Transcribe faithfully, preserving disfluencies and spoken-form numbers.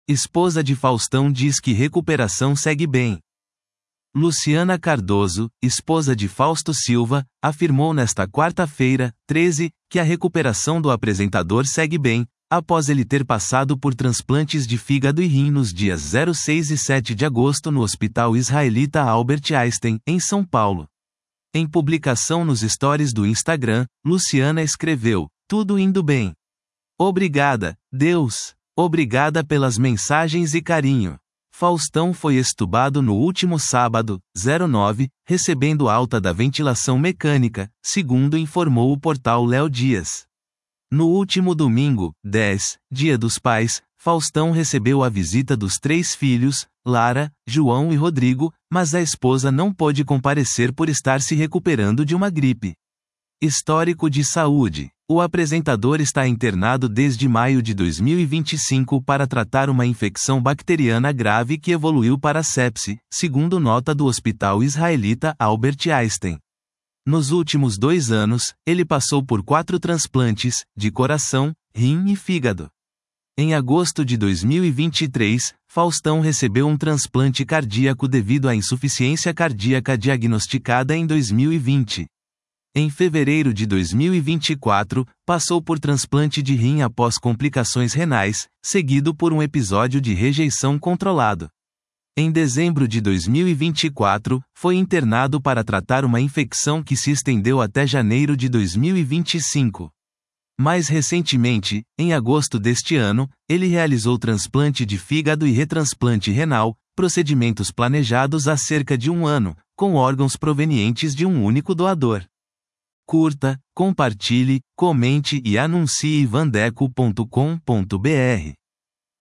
Esposa de Faustão diz que recuperação segue bem. Luciana Cardoso, esposa de Fausto Silva, afirmou nesta quarta-feira, treze, que a recuperação do apresentador segue bem, após ele ter passado por transplantes de fígado e rim nos dias zero seis e sete de agosto no Hospital Israelita Albert Einstein, em São Paulo. Em publicação nos stories do Instagram, Luciana escreveu: "Tudo indo bem. Obrigada, Deus. Obrigada pelas mensagens e carinho. Faustão foi extubado no último sábado, zero nove, recebendo alta da ventilação mecânica, segundo informou o portal Léo Dias. No último domingo, dez, Dia dos Pais, Faustão recebeu a visita dos três filhos, Lara, João e Rodrigo, mas a esposa não pôde comparecer por estar se recuperando de uma gripe. Histórico de saúde. O apresentador está internado desde maio de dois mil e vinte e cinco para tratar uma infecção bacteriana grave que evoluiu para sepse, segundo nota do Hospital Israelita Albert Einstein. Nos últimos dois anos, ele passou por quatro transplantes, de coração, rim e fígado. Em agosto de dois mil e vinte e três, Faustão recebeu um transplante cardíaco devido à insuficiência cardíaca diagnosticada em dois mil e vinte. Em fevereiro de dois mil e vinte e quatro, passou por transplante de rim após complicações renais, seguido por um episódio de rejeição controlado. Em dezembro de dois mil e vinte e quatro, foi internado para tratar uma infecção que se estendeu até janeiro de dois mil e vinte e cinco. Mais recentemente, em agosto deste ano, ele realizou transplante de fígado e retransplante renal, procedimentos planejados há cerca de um ano, com órgãos provenientes de um único doador. Curta, compartilhe, comente e anuncie vandeco ponto com ponto br.